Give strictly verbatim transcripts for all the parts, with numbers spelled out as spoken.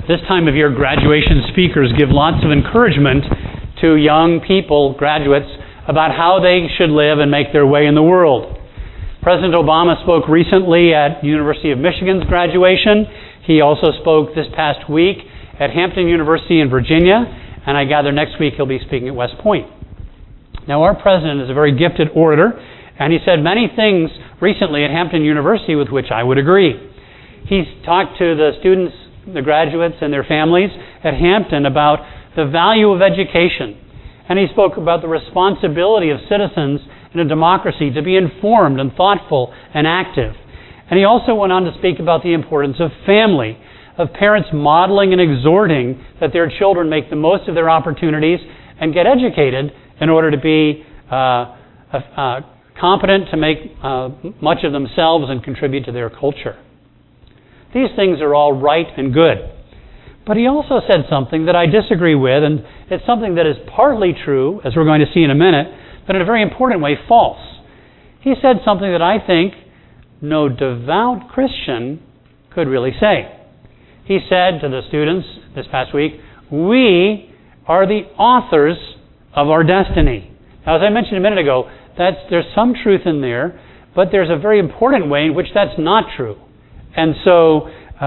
This time of year, graduation speakers give lots of encouragement to young people, graduates, about how they should live and make their way in the world. President Obama spoke recently at University of Michigan's graduation. He also spoke this past week at Hampton University in Virginia, and I gather next week he'll be speaking at West Point. Now, our president is a very gifted orator, and he said many things recently at Hampton University with which I would agree. He's talked to the students, the graduates, and their families at Hampton about the value of education. And he spoke about the responsibility of citizens in a democracy to be informed and thoughtful and active. And he also went on to speak about the importance of family, of parents modeling and exhorting that their children make the most of their opportunities and get educated in order to be uh, uh, competent to make uh, much of themselves and contribute to their culture. These things are all right and good. But he also said something that I disagree with, and it's something that is partly true, as we're going to see in a minute, but in a very important way, false. He said something that I think no devout Christian could really say. He said to the students this past week, "We are the authors of our destiny." Now, as I mentioned a minute ago, that's, there's some truth in there, but there's a very important way in which that's not true. And so uh,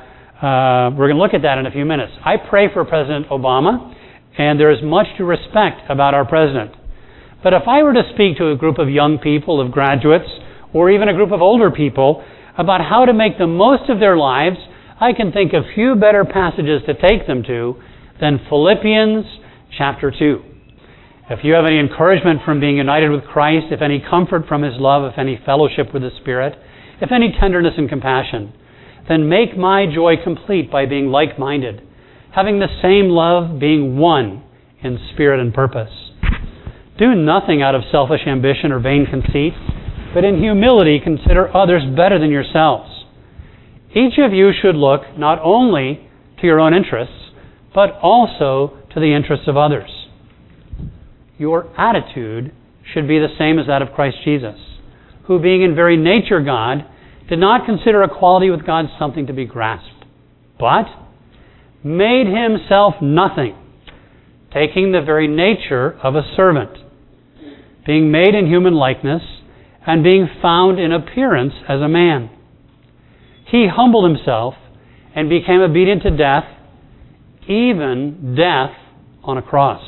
uh, we're going to look at that in a few minutes. I pray for President Obama, and there is much to respect about our president. But if I were to speak to a group of young people, of graduates, or even a group of older people about how to make the most of their lives, I can think of few better passages to take them to than Philippians chapter two. If you have any encouragement from being united with Christ, if any comfort from His love, if any fellowship with the Spirit, if any tenderness and compassion, then make my joy complete by being like-minded, having the same love, being one in spirit and purpose. Do nothing out of selfish ambition or vain conceit, but in humility consider others better than yourselves. Each of you should look not only to your own interests, but also to the interests of others. Your attitude should be the same as that of Christ Jesus, who, being in very nature God, did not consider equality with God something to be grasped, but made Himself nothing, taking the very nature of a servant, being made in human likeness, and being found in appearance as a man. He humbled Himself and became obedient to death, even death on a cross.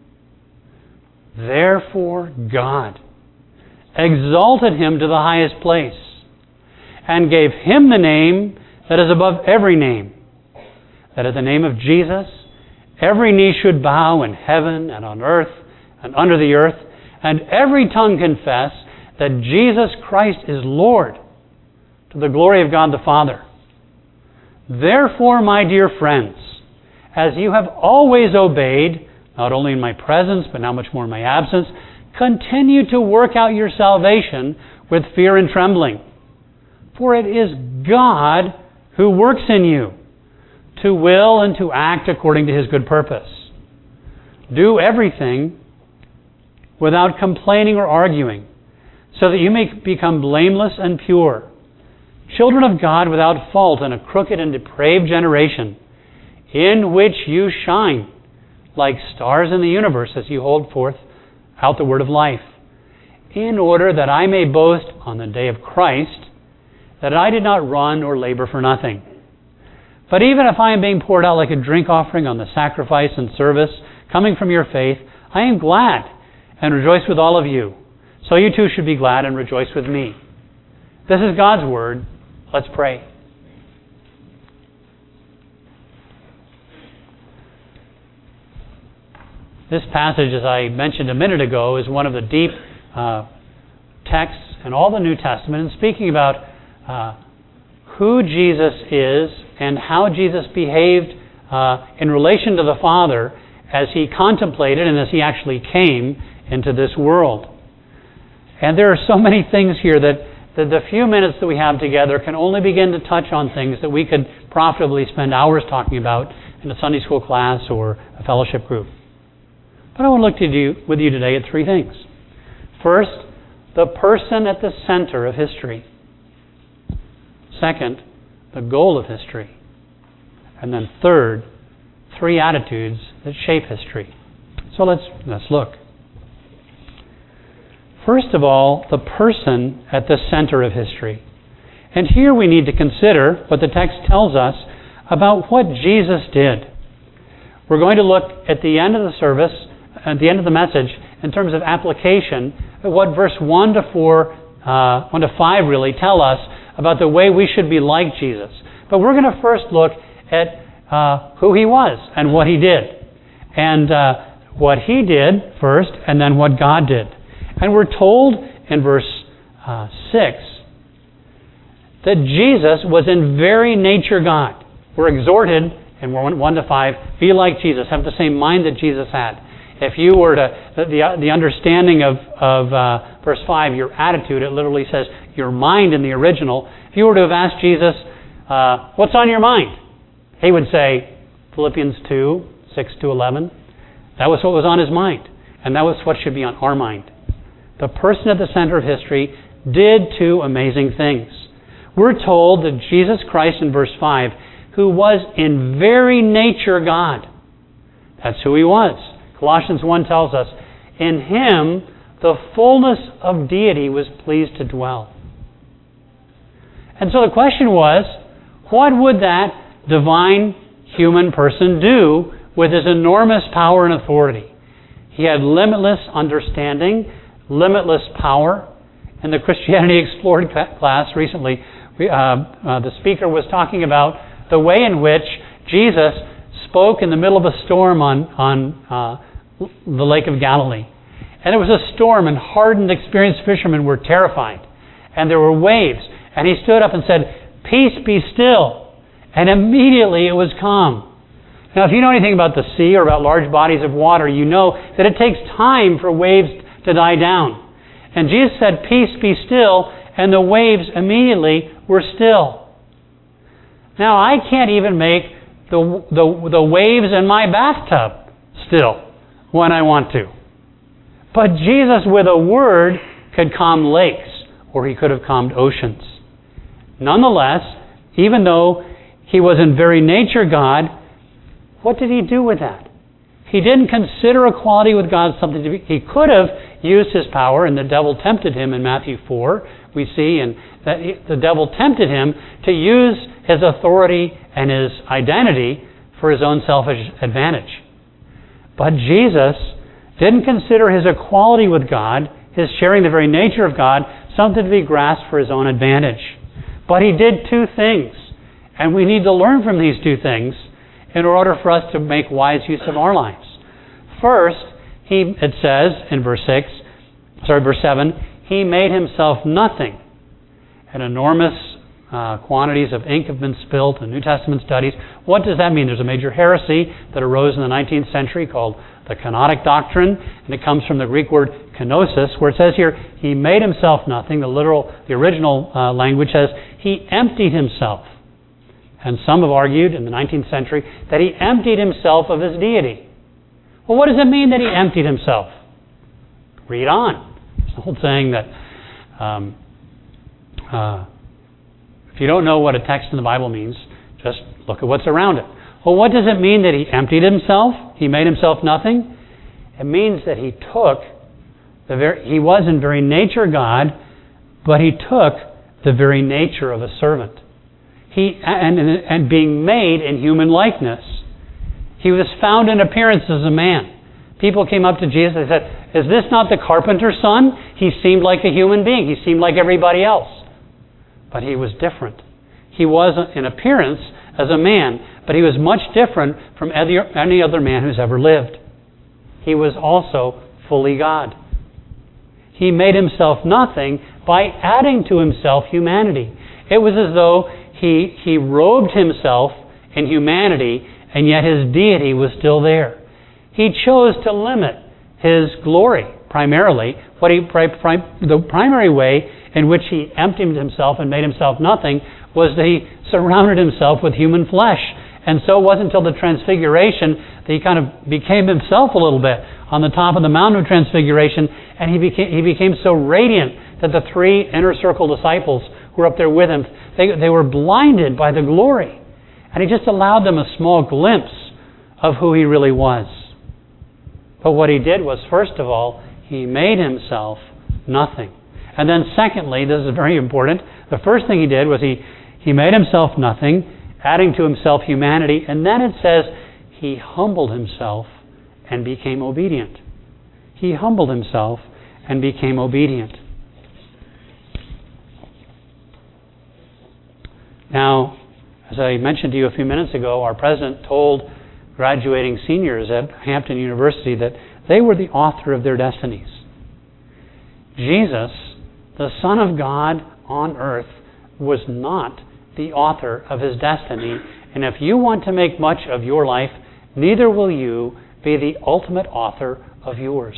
Therefore God exalted Him to the highest place and gave Him the name that is above every name, that at the name of Jesus every knee should bow in heaven and on earth and under the earth, and every tongue confess that Jesus Christ is Lord, to the glory of God the Father. Therefore, my dear friends, as you have always obeyed, not only in my presence, but now much more in my absence, continue to work out your salvation with fear and trembling. For it is God who works in you to will and to act according to His good purpose. Do everything without complaining or arguing, so that you may become blameless and pure, children of God without fault in a crooked and depraved generation, in which you shine like stars in the universe as you hold forth out the word of life, in order that I may boast on the day of Christ that I did not run or labor for nothing. But even if I am being poured out like a drink offering on the sacrifice and service coming from your faith, I am glad and rejoice with all of you. So you too should be glad and rejoice with me. This is God's word. Let's pray. This passage, as I mentioned a minute ago, is one of the deep uh, texts in all the New Testament, and speaking about uh, who Jesus is and how Jesus behaved uh, in relation to the Father as He contemplated and as He actually came into this world. And there are so many things here that, that the few minutes that we have together can only begin to touch on things that we could profitably spend hours talking about in a Sunday school class or a fellowship group. But I want to look to you, with you today at three things. First, the person at the center of history. Second, the goal of history. And then third, three attitudes that shape history. So let's, let's look. First of all, the person at the center of history. And here we need to consider what the text tells us about what Jesus did. We're going to look at the end of the service, at the end of the message, in terms of application, at what verse one to four, uh, one to five really tell us about the way we should be like Jesus. But we're going to first look at uh, who He was and what He did. And uh, what He did first, and then what God did. And we're told in verse uh, six that Jesus was in very nature God. We're exhorted in one to five, be like Jesus, have the same mind that Jesus had. If you were to, the, the understanding of, of uh, verse five, your attitude, it literally says your mind in the original. If you were to have asked Jesus, uh, what's on your mind? He would say, Philippians two, six to eleven. That was what was on His mind. And that was what should be on our mind. The person at the center of history did two amazing things. We're told that Jesus Christ in verse five, who was in very nature God. That's who He was. Colossians one tells us, in Him the fullness of deity was pleased to dwell. And so the question was, what would that divine human person do with His enormous power and authority? He had limitless understanding, limitless power. In the Christianity Explored class recently, we, uh, uh, the speaker was talking about the way in which Jesus spoke in the middle of a storm on, on uh, the Lake of Galilee. And it was a storm, and hardened, experienced fishermen were terrified. And there were waves. And He stood up and said, "Peace, be still." And immediately it was calm. Now, if you know anything about the sea or about large bodies of water, you know that it takes time for waves to die down. And Jesus said, "Peace, be still," and the waves immediately were still. Now, I can't even make the, the, the waves in my bathtub still when I want to. But Jesus, with a word, could calm lakes, or He could have calmed oceans. Nonetheless, even though He was in very nature God, what did He do with that? He didn't consider equality with God something to be... He could have used His power, and the devil tempted Him in Matthew four. We see and that he, the devil tempted Him to use His authority and His identity for His own selfish advantage. But Jesus didn't consider His equality with God, His sharing the very nature of God, something to be grasped for His own advantage. But He did two things. And we need to learn from these two things in order for us to make wise use of our lives. First, He, it says in verse six, sorry, verse seven, He made Himself nothing. And enormous uh, quantities of ink have been spilled in New Testament studies. What does that mean? There's a major heresy that arose in the nineteenth century called the kenotic doctrine, and it comes from the Greek word kenosis, where it says here, He made Himself nothing. The literal, the original uh, language says, He emptied Himself. And some have argued in the nineteenth century that He emptied Himself of His deity. Well, what does it mean that He emptied Himself? Read on. It's an old saying that um, uh, if you don't know what a text in the Bible means, just look at what's around it. Well, what does it mean that He emptied Himself? He made Himself nothing? It means that He took, the very, He was in very nature God, but He took the very nature of a servant. He and, and, and being made in human likeness. He was found in appearance as a man. People came up to Jesus and said, "Is this not the carpenter's son? He seemed like a human being. He seemed like everybody else." But He was different. He was in appearance as a man, but He was much different from any other man who's ever lived. He was also fully God. He made Himself nothing by adding to Himself humanity. It was as though He, he robed Himself in humanity, and yet His deity was still there. He chose to limit His glory, primarily. What he, pri, pri, the primary way in which He emptied Himself and made Himself nothing was that He surrounded Himself with human flesh. And so it wasn't until the Transfiguration that He kind of became Himself a little bit on the top of the Mountain of Transfiguration, and He became, he became so radiant that the three inner circle disciples who were up there with Him, they, they were blinded by the glory. And He just allowed them a small glimpse of who He really was. But what He did was, first of all, He made Himself nothing. And then secondly, this is very important, the first thing He did was He, he made Himself nothing, adding to Himself humanity, and then it says He humbled Himself and became obedient. He humbled Himself and became obedient. Now, as I mentioned to you a few minutes ago, our president told graduating seniors at Hampton University that they were the author of their destinies. Jesus, the Son of God on earth, was not the author of His destiny. And if you want to make much of your life, neither will you be the ultimate author of yours.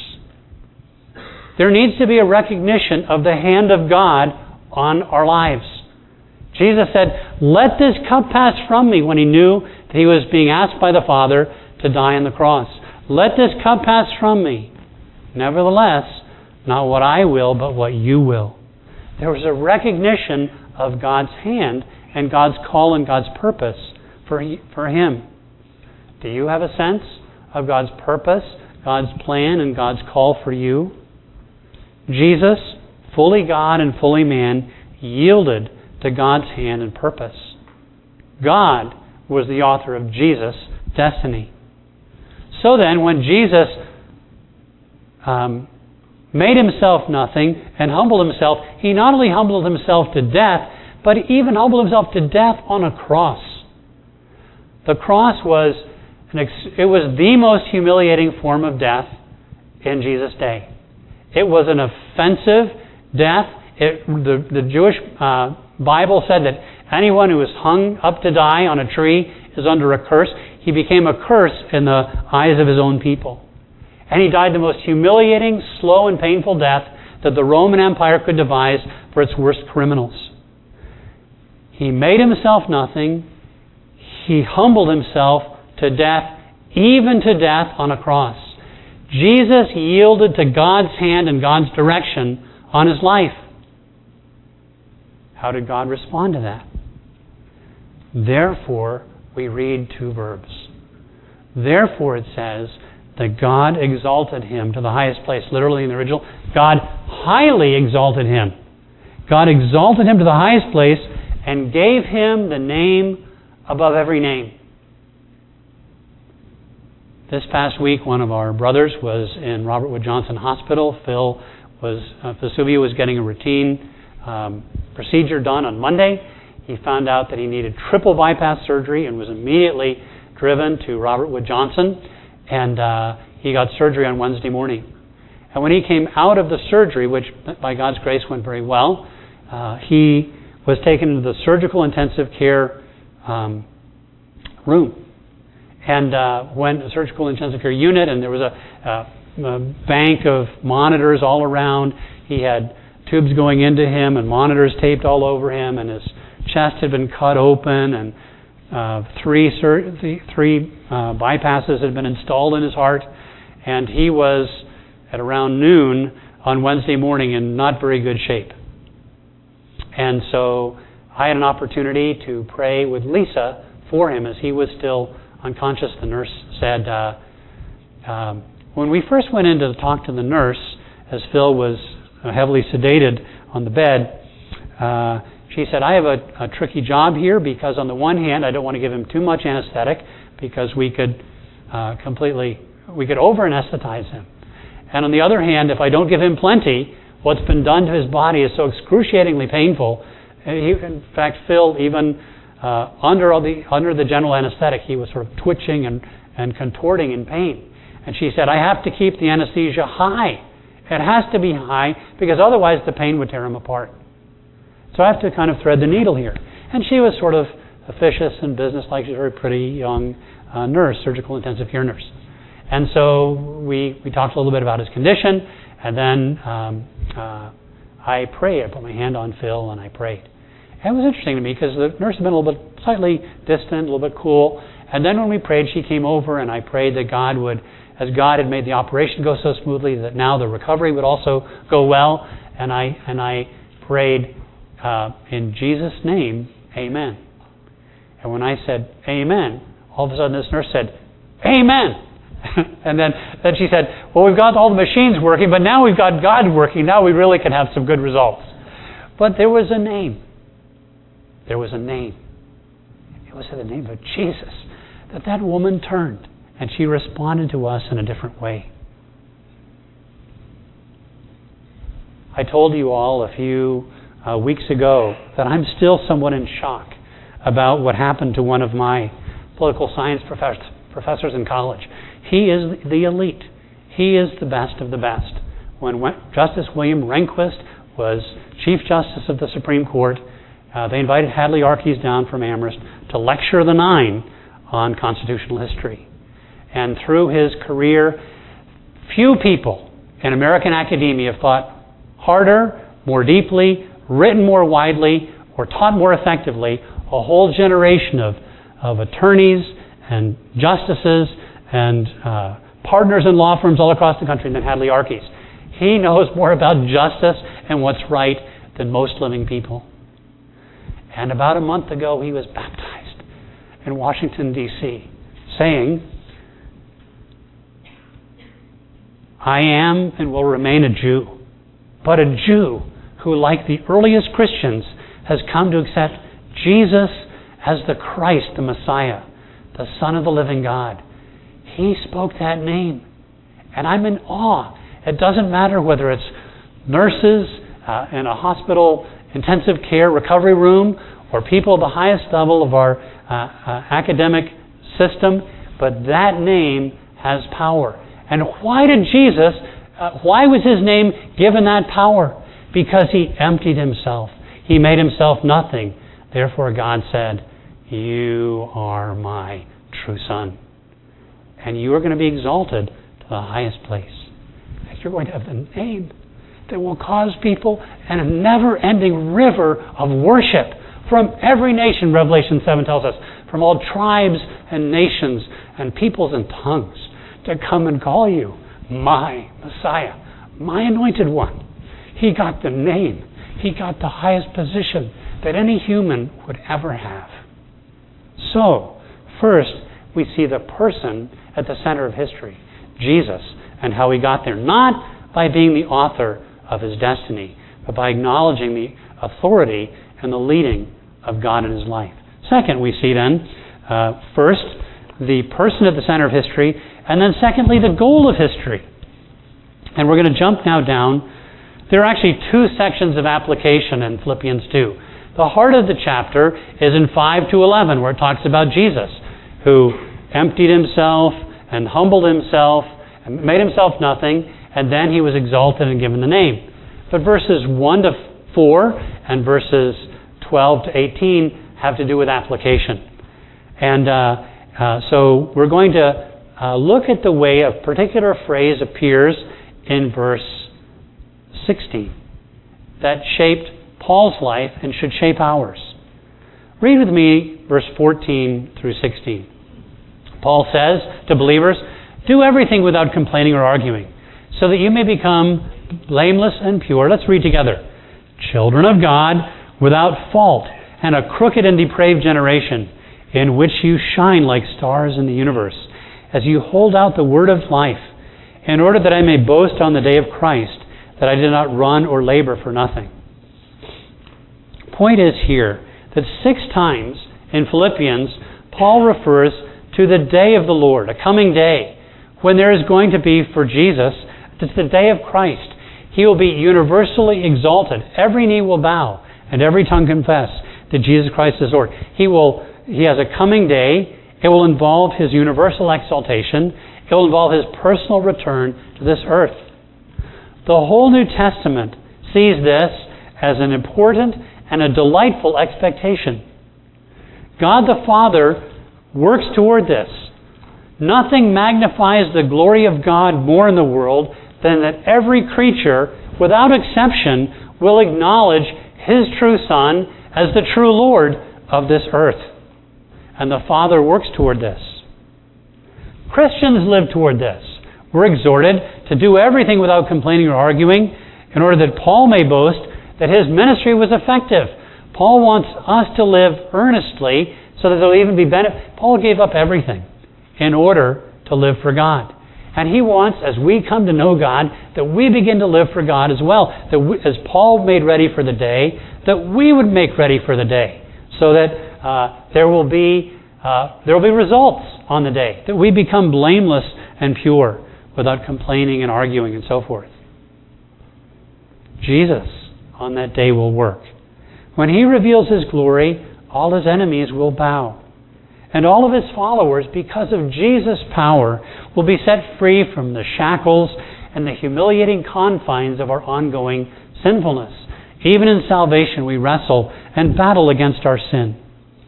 There needs to be a recognition of the hand of God on our lives. Jesus said, "Let this cup pass from me," when He knew that He was being asked by the Father to die on the cross. "Let this cup pass from me. Nevertheless, not what I will, but what you will." There was a recognition of God's hand and God's call and God's purpose for, for Him. Do you have a sense of God's purpose, God's plan, and God's call for you? Jesus, fully God and fully man, yielded to God's hand and purpose. God was the author of Jesus' destiny. So then, when Jesus um, made Himself nothing and humbled Himself, He not only humbled Himself to death, but He even humbled Himself to death on a cross. The cross was an ex- it was the most humiliating form of death in Jesus' day. It was an offensive death. It, the, the Jewish uh, Bible said that anyone who is hung up to die on a tree is under a curse. He became a curse in the eyes of His own people. And He died the most humiliating, slow, and painful death that the Roman Empire could devise for its worst criminals. He made Himself nothing. He humbled Himself to death, even to death on a cross. Jesus yielded to God's hand and God's direction on His life. How did God respond to that? Therefore, we read two verbs. Therefore, it says that God exalted Him to the highest place. Literally in the original, God highly exalted Him. God exalted Him to the highest place and gave Him the name above every name. This past week, one of our brothers was in Robert Wood Johnson Hospital. Phil was, uh, Vesuvio was getting a routine um, procedure done on Monday. He found out that he needed triple bypass surgery and was immediately driven to Robert Wood Johnson. And uh, he got surgery on Wednesday morning. And when he came out of the surgery, which by God's grace went very well, uh, he was taken to the surgical intensive care um, room. And uh, went to the surgical intensive care unit, and there was a, a, a bank of monitors all around. He had tubes going into him and monitors taped all over him, and his chest had been cut open, and uh, three sur- three uh, bypasses had been installed in his heart. And he was, at around noon on Wednesday morning, in not very good shape. And so I had an opportunity to pray with Lisa for him as he was still unconscious. The nurse said, uh, um, when we first went in to talk to the nurse, as Phil was uh, heavily sedated on the bed, uh, she said, I have a, a tricky job here because on the one hand, I don't want to give him too much anesthetic because we could uh, completely, we could over-anesthetize him. And on the other hand, if I don't give him plenty, what's been done to his body is so excruciatingly painful. He, in fact, Phil, even Uh, under all the under the general anesthetic, he was sort of twitching and, and contorting in pain. And she said, I have to keep the anesthesia high. It has to be high because otherwise the pain would tear him apart. So I have to kind of thread the needle here. And she was sort of officious and businesslike. She's a very pretty young uh, nurse, surgical intensive care nurse. And so we, we talked a little bit about his condition. And then um, uh, I prayed. I put my hand on Phil and I prayed. And it was interesting to me because the nurse had been a little bit slightly distant, a little bit cool. And then when we prayed, she came over and I prayed that God would, as God had made the operation go so smoothly, that now the recovery would also go well. And I and I prayed uh, in Jesus' name, Amen. And when I said, amen, all of a sudden this nurse said, amen. And then, then she said, well, we've got all the machines working, but now we've got God working. Now we really can have some good results. But there was a name. There was a name. It was in the name of Jesus that that woman turned, and she responded to us in a different way. I told you all a few uh, weeks ago that I'm still somewhat in shock about what happened to one of my political science professors, professors in college. He is the elite. He is the best of the best. When Justice William Rehnquist was Chief Justice of the Supreme Court, uh, they invited Hadley Arkes down from Amherst to lecture the Nine on constitutional history. And through his career, few people in American academia have thought harder, more deeply, written more widely, or taught more effectively a whole generation of, of attorneys and justices and uh, partners in law firms all across the country than Hadley Arkes. He knows more about justice and what's right than most living people. And about a month ago, he was baptized in Washington, D C, saying, I am and will remain a Jew, but a Jew who, like the earliest Christians, has come to accept Jesus as the Christ, the Messiah, the Son of the living God. He spoke that name. And I'm in awe. It doesn't matter whether it's nurses uh, in a hospital intensive care recovery room or people at the highest level of our uh, uh, academic system, but that name has power. And why did Jesus, uh, why was his name given that power? Because he emptied himself. He made himself nothing. Therefore God said, you are my true son. And you are going to be exalted to the highest place. And you're going to have the name that will cause people and a never-ending river of worship from every nation, Revelation seven tells us, from all tribes and nations and peoples and tongues, to come and call you my Messiah, my anointed one. He got the name. He got the highest position that any human would ever have. So, first, we see the person at the center of history, Jesus, and how he got there. Not by being the author of his destiny, but by acknowledging the authority and the leading of God in his life. Second, we see then, uh, first, the person at the center of history, and then secondly, the goal of history. And we're going to jump now down. There are actually two sections of application in Philippians two. The heart of the chapter is in five to eleven, where it talks about Jesus, who emptied himself and humbled himself and made himself nothing, and then he was exalted and given the name. But verses one to four and verses twelve to eighteen have to do with application. And uh, uh, so we're going to uh, look at the way a particular phrase appears in verse sixteen that shaped Paul's life and should shape ours. Read with me verse fourteen through sixteen. Paul says to believers, do everything without complaining or arguing, so that you may become blameless and pure. Let's read together. Children of God, without fault, and a crooked and depraved generation, in which you shine like stars in the universe, as you hold out the word of life, in order that I may boast on the day of Christ, that I did not run or labor for nothing. Point is here that six times in Philippians, Paul refers to the day of the Lord, a coming day, when there is going to be for Jesus, it's the day of Christ. He will be universally exalted. Every knee will bow and every tongue confess that Jesus Christ is Lord. He will. He has a coming day. It will involve his universal exaltation. It will involve his personal return to this earth. The whole New Testament sees this as an important and a delightful expectation. God the Father works toward this. Nothing magnifies the glory of God more in the world than that every creature, without exception, will acknowledge his true Son as the true Lord of this earth. And the Father works toward this. Christians live toward this. We're exhorted to do everything without complaining or arguing, in order that Paul may boast that his ministry was effective. Paul wants us to live earnestly, so that there will even be benefit. Paul gave up everything in order to live for God. And he wants, as we come to know God, that we begin to live for God as well. That we, as Paul made ready for the day, that we would make ready for the day, so that uh, there will be uh, there will be results on the day. That we become blameless and pure, without complaining and arguing and so forth. Jesus on that day will work. When He reveals His glory, all His enemies will bow. And all of His followers, because of Jesus' power, will be set free from the shackles and the humiliating confines of our ongoing sinfulness. Even in salvation, we wrestle and battle against our sin.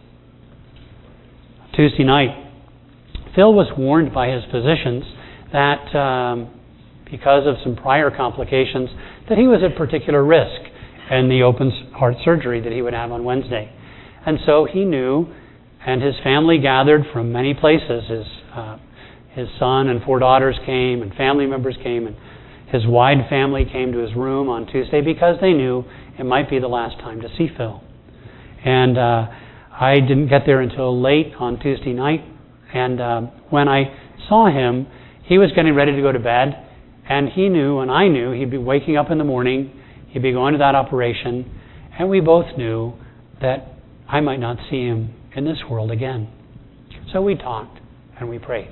Tuesday night, Phil was warned by his physicians that um, because of some prior complications, that he was at particular risk in the open heart surgery that he would have on Wednesday. And so he knew, and his family gathered from many places. His uh, his son and four daughters came, and family members came, and his wide family came to his room on Tuesday because they knew it might be the last time to see Phil. And uh, I didn't get there until late on Tuesday night, and uh, when I saw him, he was getting ready to go to bed, and he knew, and I knew, he'd be waking up in the morning, he'd be going to that operation, and we both knew that I might not see him in this world again. So we talked, and we prayed.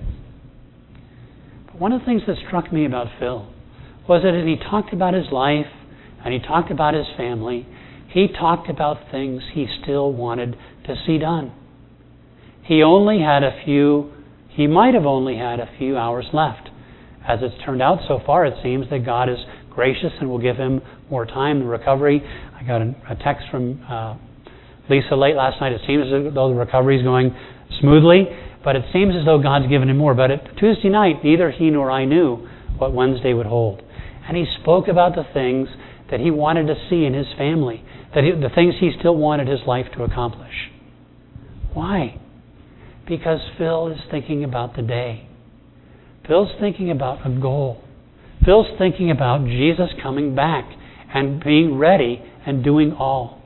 But one of the things that struck me about Phil was that as he talked about his life, and he talked about his family, he talked about things he still wanted to see done. He only had a few, he might have only had a few hours left. As it's turned out so far, it seems that God is gracious and will give him more time. The recovery, I got a, a text from uh, Lisa late last night. It seems as though the recovery is going smoothly, but it seems as though God's given him more. But at Tuesday night, neither he nor I knew what Wednesday would hold. And he spoke about the things that he wanted to see in his family, that he, the things he still wanted his life to accomplish. Why? Because Phil is thinking about the day. Phil's thinking about a goal. Phil's thinking about Jesus coming back and being ready and doing all.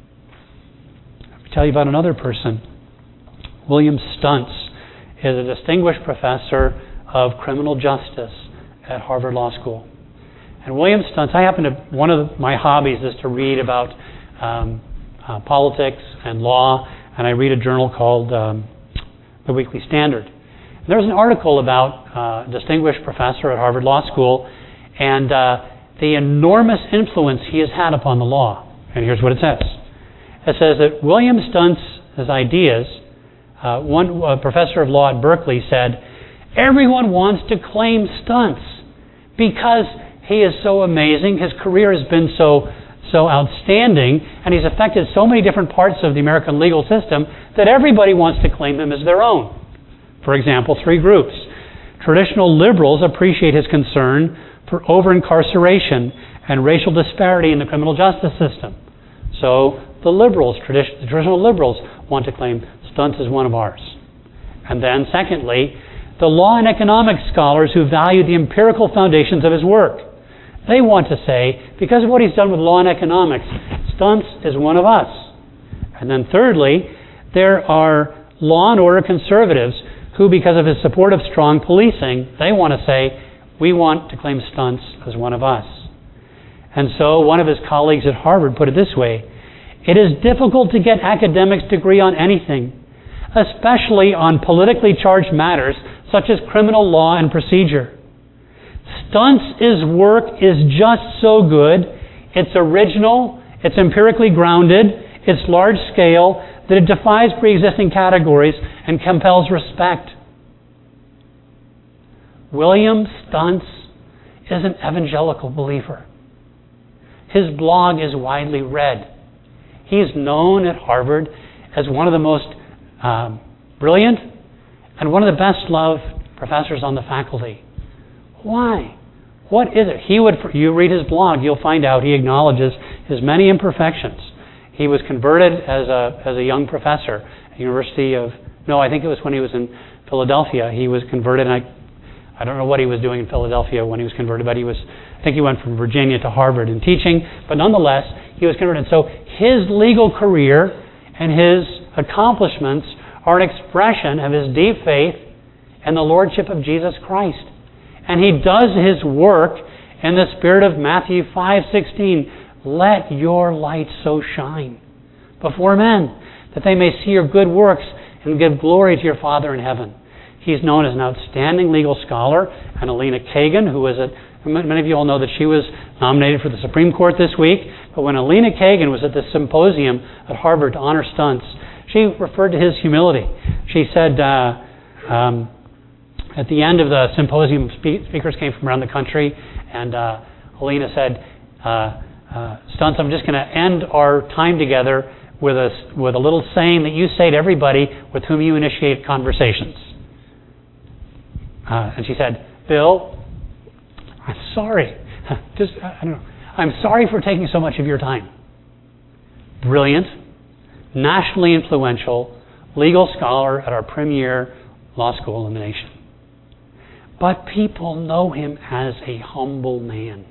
Let me tell you about another person. William Stuntz is a distinguished professor of criminal justice at Harvard Law School. And William Stuntz, I happen to, one of my hobbies is to read about um, uh, politics and law, and I read a journal called um, The Weekly Standard. And there's an article about uh, a distinguished professor at Harvard Law School and uh, the enormous influence he has had upon the law. And here's what it says. It says that William Stuntz's ideas, uh, one uh, professor of law at Berkeley said, everyone wants to claim Stuntz because he is so amazing. His career has been so so outstanding, and he's affected so many different parts of the American legal system that everybody wants to claim him as their own. For example, three groups. Traditional liberals appreciate his concern for over-incarceration and racial disparity in the criminal justice system. So the liberals, tradi- the traditional liberals, want to claim Stuntz as one of ours. And then secondly, the law and economics scholars who value the empirical foundations of his work. They want to say, because of what he's done with law and economics, Stuntz is one of us. And then thirdly, there are law and order conservatives who, because of his support of strong policing, they want to say, we want to claim Stuntz as one of us. And so one of his colleagues at Harvard put it this way, it is difficult to get academics to agree on anything, especially on politically charged matters such as criminal law and procedure. Stuntz's work is just so good, it's original, it's empirically grounded, it's large scale, that it defies pre-existing categories and compels respect. William Stuntz is an evangelical believer. His blog is widely read. He's known at Harvard as one of the most um, brilliant and one of the best loved professors on the faculty. Why? What is it? He would. You read his blog, you'll find out he acknowledges his many imperfections. He was converted as a as a young professor at the University of. No, I think it was when he was in Philadelphia. He was converted, and I, I don't know what he was doing in Philadelphia when he was converted, but he was. I think he went from Virginia to Harvard in teaching, but nonetheless, he was converted. So his legal career and his accomplishments are an expression of his deep faith in the Lordship of Jesus Christ. And he does his work in the spirit of Matthew five sixteen. Let your light so shine before men, that they may see your good works and give glory to your Father in heaven. He's known as an outstanding legal scholar. And Alina Kagan, who was a, many of you all know that she was nominated for the Supreme Court this week. But when Alina Kagan was at the symposium at Harvard to honor Stuntz, she referred to his humility. She said, uh, um, at the end of the symposium, spe- speakers came from around the country, and uh, Alina said, uh, uh, Stuntz, I'm just going to end our time together with a, with a little saying that you say to everybody with whom you initiate conversations. Uh, and she said, Bill, I'm sorry. Just, I don't know. I'm sorry for taking so much of your time. Brilliant, nationally influential, legal scholar at our premier law school in the nation. But people know him as a humble man.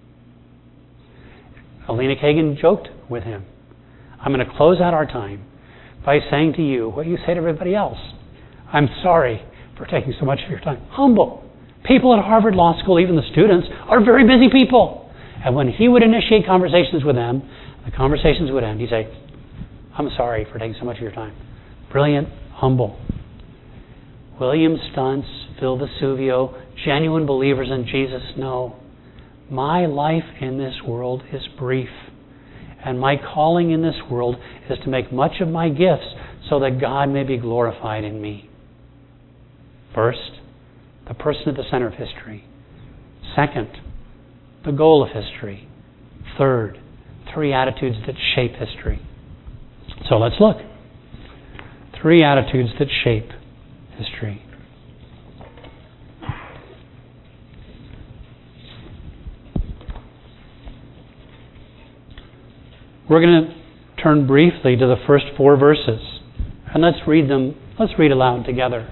Alina Kagan joked with him. I'm going to close out our time by saying to you what you say to everybody else. I'm sorry for taking so much of your time. Humble. People at Harvard Law School, even the students, are very busy people. And when he would initiate conversations with them, the conversations would end. He'd say, I'm sorry for taking so much of your time. Brilliant, humble. William Stuntz, Phil Vesuvio, genuine believers in Jesus know, my life in this world is brief. And my calling in this world is to make much of my gifts so that God may be glorified in me. First, the person at the center of history. Second, the goal of history. Third, three attitudes that shape history. So let's look. Three attitudes that shape history. We're going to turn briefly to the first four verses, and let's read them. Let's read aloud together.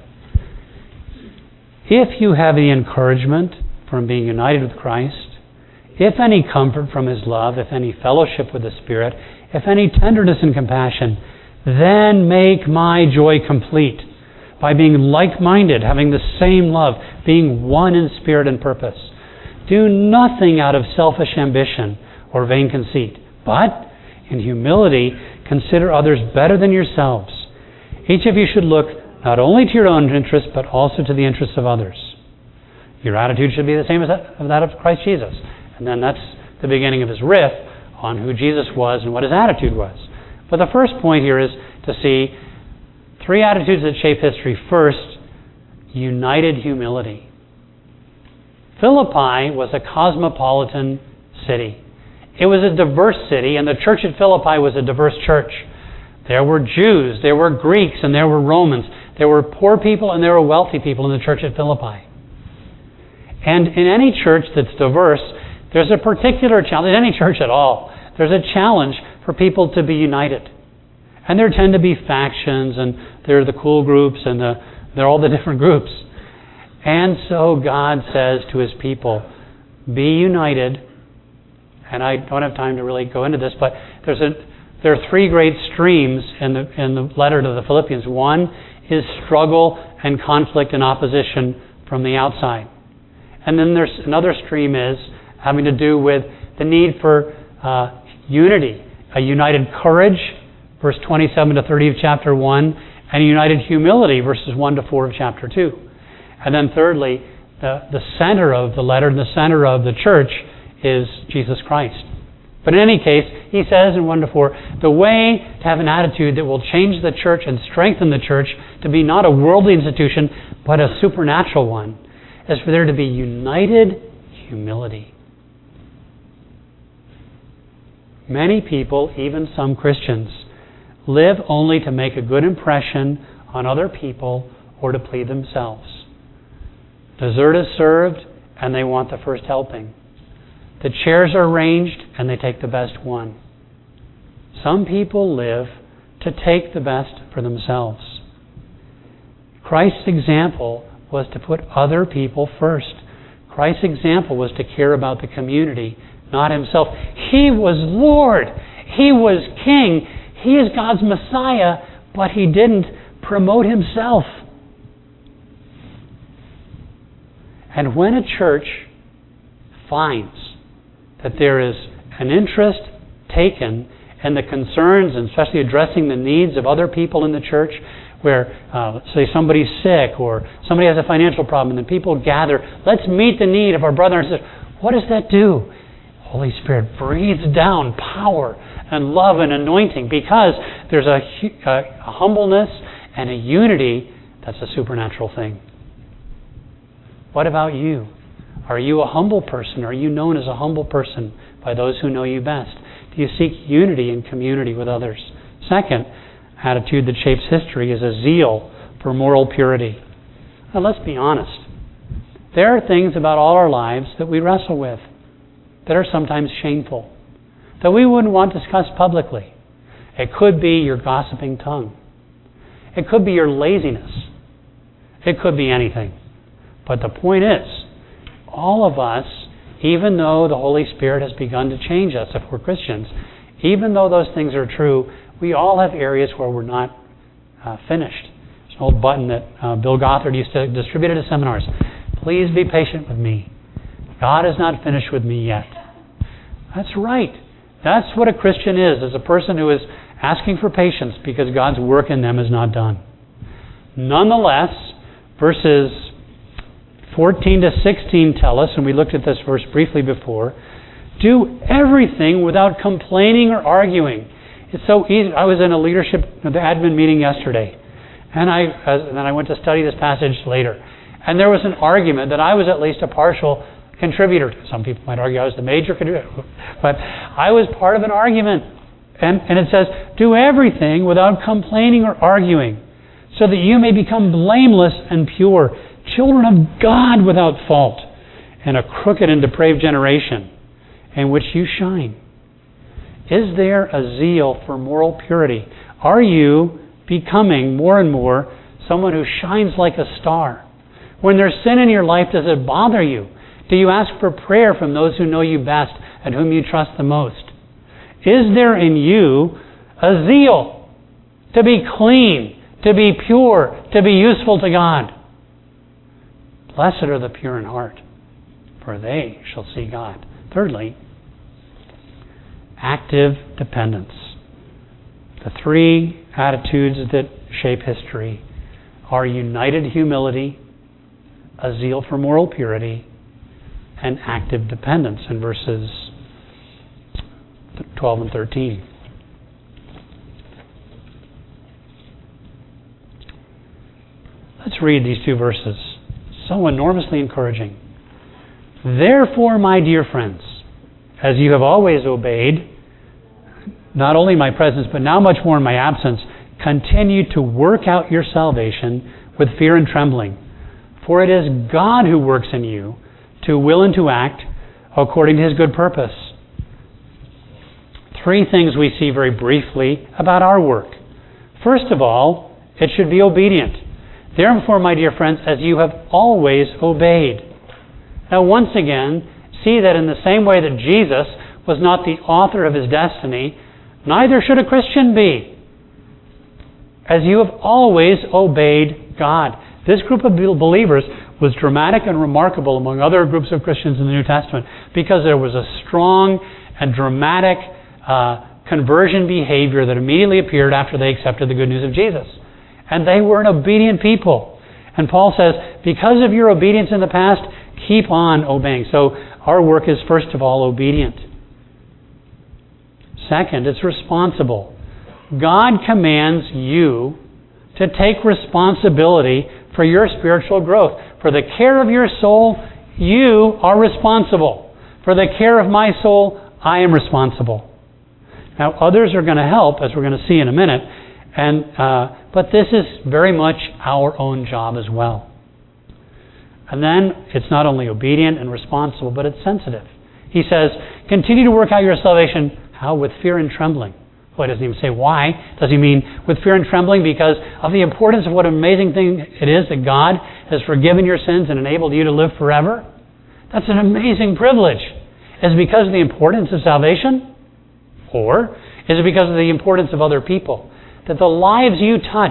If you have any encouragement from being united with Christ, if any comfort from His love, if any fellowship with the Spirit, if any tenderness and compassion, then make my joy complete by being like-minded, having the same love, being one in spirit and purpose. Do nothing out of selfish ambition or vain conceit, but in humility consider others better than yourselves. Each of you should look not only to your own interests, but also to the interests of others. Your attitude should be the same as that of Christ Jesus. And then that's the beginning of his riff on who Jesus was and what his attitude was. But the first point here is to see three attitudes that shape history. First, united humility. Philippi was a cosmopolitan city. It was a diverse city, and the church at Philippi was a diverse church. There were Jews, there were Greeks, and there were Romans. There were poor people and there were wealthy people in the church at Philippi. And in any church that's diverse, there's a particular challenge. In any church at all, there's a challenge for people to be united. And there tend to be factions, and there are the cool groups, and the, there are all the different groups. And so God says to His people, be united. And I don't have time to really go into this, but there's a, there are three great streams in the, in the letter to the Philippians. One is struggle and conflict and opposition from the outside. And then there's another stream is having to do with the need for uh, unity, a united courage, verse twenty-seven to thirty of chapter one, and a united humility, verses one to four of chapter two. And then thirdly, the, the center of the letter, the center of the church is Jesus Christ. But in any case, he says in one to four, the way to have an attitude that will change the church and strengthen the church to be not a worldly institution, but a supernatural one, is for there to be united humility. Many people, even some Christians, live only to make a good impression on other people or to please themselves. Dessert is served and they want the first helping. The chairs are arranged and they take the best one. Some people live to take the best for themselves. Christ's example was to put other people first. Christ's example was to care about the community, not himself. He was Lord. He was King. He is God's Messiah, but he didn't promote himself. And when a church finds that there is an interest taken in the concerns, and especially addressing the needs of other people in the church, where, uh, let's say, somebody's sick or somebody has a financial problem, and then people gather, let's meet the need of our brother and sister. What does that do? Holy Spirit breathes down power and love and anointing, because there's a, a, a humbleness and a unity that's a supernatural thing. What about you? Are you a humble person? Are you known as a humble person by those who know you best? Do you seek unity and community with others? Second attitude that shapes history is a zeal for moral purity. Now let's be honest. There are things about all our lives that we wrestle with that are sometimes shameful, that we wouldn't want discussed publicly. It could be your gossiping tongue. It could be your laziness. It could be anything. But the point is, all of us, even though the Holy Spirit has begun to change us if we're Christians, even though those things are true, we all have areas where we're not uh, finished. There's an old button that uh, Bill Gothard used to distribute at his seminars. Please be patient with me. God is not finished with me yet. That's right. That's what a Christian is, is a person who is asking for patience because God's work in them is not done. Nonetheless, verses fourteen to sixteen tell us, and we looked at this verse briefly before, do everything without complaining or arguing. It's so easy. I was in a leadership, the admin meeting yesterday, and I and then I went to study this passage later. And there was an argument that I was at least a partial contributor to. Some people might argue I was the major contributor, but I was part of an argument. And, and it says, do everything without complaining or arguing, so that you may become blameless and pure, children of God without fault, in a crooked and depraved generation in which you shine. Is there a zeal for moral purity? Are you becoming more and more someone who shines like a star? When there's sin in your life, does it bother you? Do you ask for prayer from those who know you best and whom you trust the most? Is there in you a zeal to be clean, to be pure, to be useful to God? Blessed are the pure in heart, for they shall see God. Thirdly, active dependence. The three attitudes that shape history are united humility, a zeal for moral purity, and active dependence in verses twelve and thirteen. Let's read these two verses. So enormously encouraging. Therefore, my dear friends, as you have always obeyed, not only in my presence, but now much more in my absence, continue to work out your salvation with fear and trembling. For it is God who works in you to will and to act according to His good purpose. Three things we see very briefly about our work. First of all, it should be obedient. Therefore, my dear friends, as you have always obeyed. Now, once again, see that in the same way that Jesus was not the author of his destiny, neither should a Christian be. As you have always obeyed God. This group of believers was dramatic and remarkable among other groups of Christians in the New Testament because there was a strong and dramatic uh, conversion behavior that immediately appeared after they accepted the good news of Jesus. And they were an obedient people. And Paul says, because of your obedience in the past, keep on obeying. So our work is first of all obedient. Second, it's responsible. God commands you to take responsibility for your spiritual growth. For the care of your soul, you are responsible. For the care of my soul, I am responsible. Now, others are going to help, as we're going to see in a minute, and uh, but this is very much our own job as well. And then it's not only obedient and responsible, but it's sensitive. He says, continue to work out your salvation. How? With fear and trembling. Well, he doesn't even say why. Does he mean with fear and trembling because of the importance of what an amazing thing it is that God has forgiven your sins and enabled you to live forever? That's an amazing privilege. Is it because of the importance of salvation? Or is it because of the importance of other people? That the lives you touch,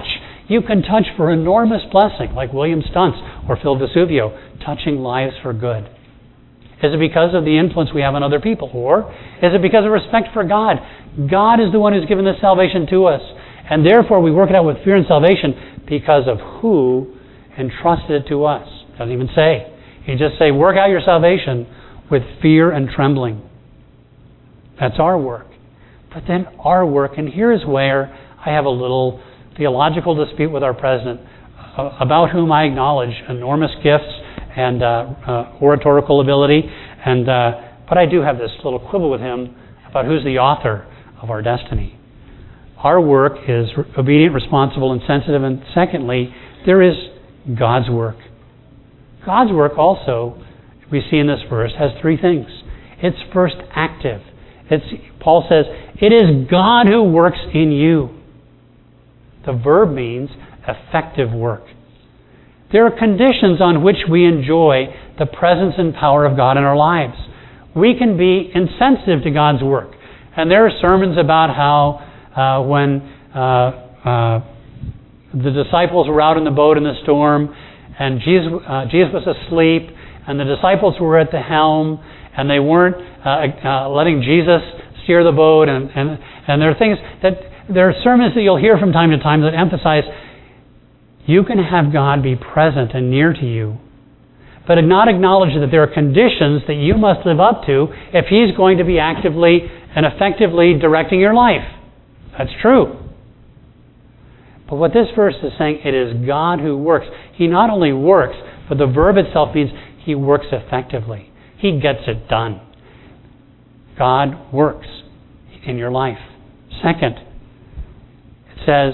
You can touch for enormous blessing, like William Stuntz or Phil Vesuvio, touching lives for good. Is it because of the influence we have on other people? Or is it because of respect for God? God is the one who's given this salvation to us. And therefore we work it out with fear and salvation because of who entrusted it to us. Doesn't even say. You just say, work out your salvation with fear and trembling. That's our work. But then our work, and here's where I have a little theological dispute with our president, uh, about whom I acknowledge enormous gifts and uh, uh, oratorical ability, and uh, but I do have this little quibble with him about who's the author of our destiny. Our work is obedient, responsible, and sensitive, and secondly, there is God's work. God's work also, we see in this verse, has three things. It's first active. It's, Paul says, it is God who works in you. The verb means effective work. There are conditions on which we enjoy the presence and power of God in our lives. We can be insensitive to God's work. And there are sermons about how uh, when uh, uh, the disciples were out in the boat in the storm, and Jesus, uh, Jesus was asleep, and the disciples were at the helm, and they weren't uh, uh, letting Jesus steer the boat, and, and, and there are things that, there are sermons that you'll hear from time to time that emphasize you can have God be present and near to you, but not acknowledge that there are conditions that you must live up to if He's going to be actively and effectively directing your life. That's true. But what this verse is saying, it is God who works. He not only works, but the verb itself means He works effectively. He gets it done. God works in your life. Second, it says,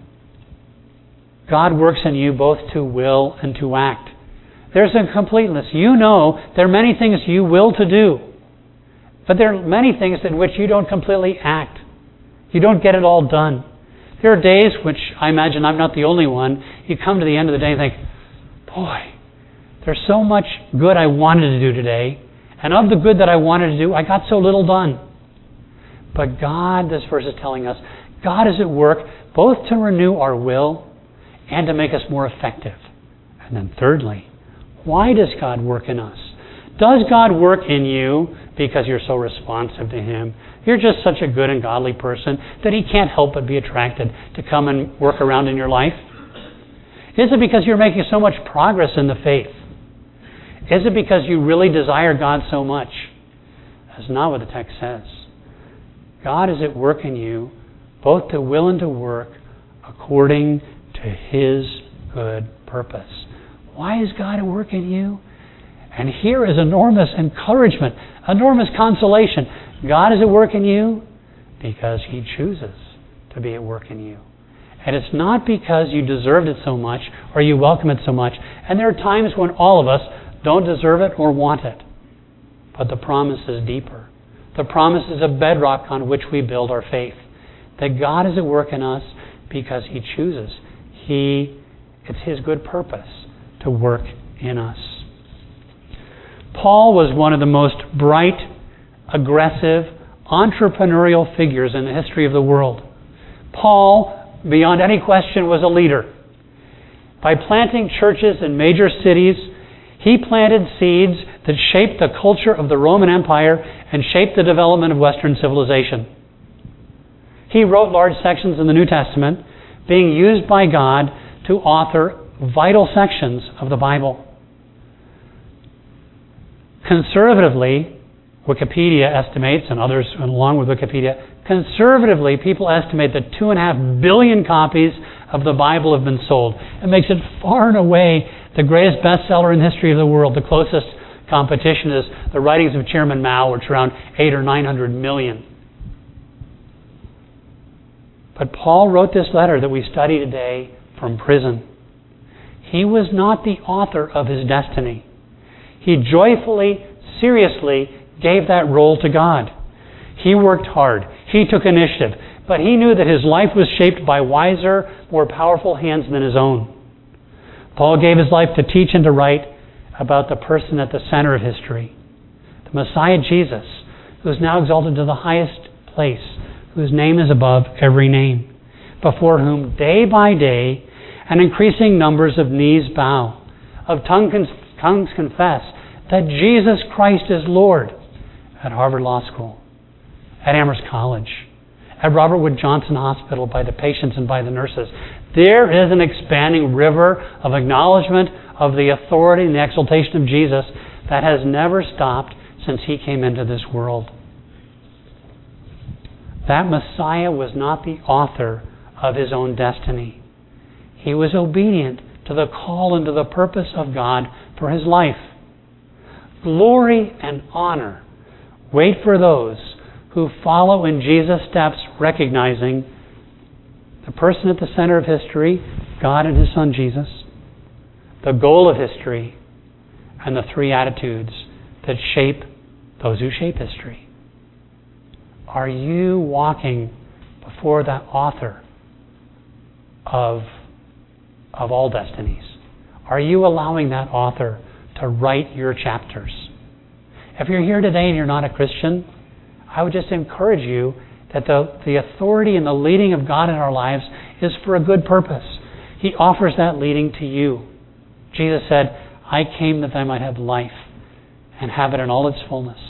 God works in you both to will and to act. There's a completeness. You know there are many things you will to do, but there are many things in which you don't completely act. You don't get it all done. There are days which, I imagine I'm not the only one, you come to the end of the day and think, boy, there's so much good I wanted to do today, and of the good that I wanted to do, I got so little done. But God, this verse is telling us, God is at work both to renew our will and to make us more effective. And then thirdly, why does God work in us? Does God work in you because you're so responsive to Him? You're just such a good and godly person that He can't help but be attracted to come and work around in your life? Is it because you're making so much progress in the faith? Is it because you really desire God so much? That's not what the text says. God is at work in you, both to will and to work, according to His good purpose. Why is God at work in you? And here is enormous encouragement, enormous consolation. God is at work in you because He chooses to be at work in you. And it's not because you deserved it so much or you welcome it so much. And there are times when all of us don't deserve it or want it. But the promise is deeper. The promise is a bedrock on which we build our faith. That God is at work in us because He chooses. He, it's His good purpose to work in us. Paul was one of the most bright, aggressive, entrepreneurial figures in the history of the world. Paul, beyond any question, was a leader. By planting churches in major cities, he planted seeds that shaped the culture of the Roman Empire and shaped the development of Western civilization. He wrote large sections in the New Testament, being used by God to author vital sections of the Bible. Conservatively, Wikipedia estimates, and others along with Wikipedia, conservatively, people estimate that two and a half billion copies of the Bible have been sold. It makes it far and away the greatest bestseller in the history of the world. The closest competition is the writings of Chairman Mao, which are around eight or nine hundred million. But Paul wrote this letter that we study today from prison. He was not the author of his destiny. He joyfully, seriously gave that role to God. He worked hard. He took initiative. But he knew that his life was shaped by wiser, more powerful hands than his own. Paul gave his life to teach and to write about the person at the center of history, the Messiah Jesus, who is now exalted to the highest place, whose name is above every name, before whom day by day and increasing numbers of knees bow, of tongue con- tongues confess that Jesus Christ is Lord at Harvard Law School, at Amherst College, at Robert Wood Johnson Hospital by the patients and by the nurses. There is an expanding river of acknowledgement of the authority and the exaltation of Jesus that has never stopped since He came into this world. That Messiah was not the author of His own destiny. He was obedient to the call and to the purpose of God for His life. Glory and honor wait for those who follow in Jesus' steps, recognizing the person at the center of history, God and His Son Jesus, the goal of history, and the three attitudes that shape those who shape history. Are you walking before that author of, of all destinies? Are you allowing that author to write your chapters? If you're here today and you're not a Christian, I would just encourage you that the, the authority and the leading of God in our lives is for a good purpose. He offers that leading to you. Jesus said, I came that I might have life and have it in all its fullness.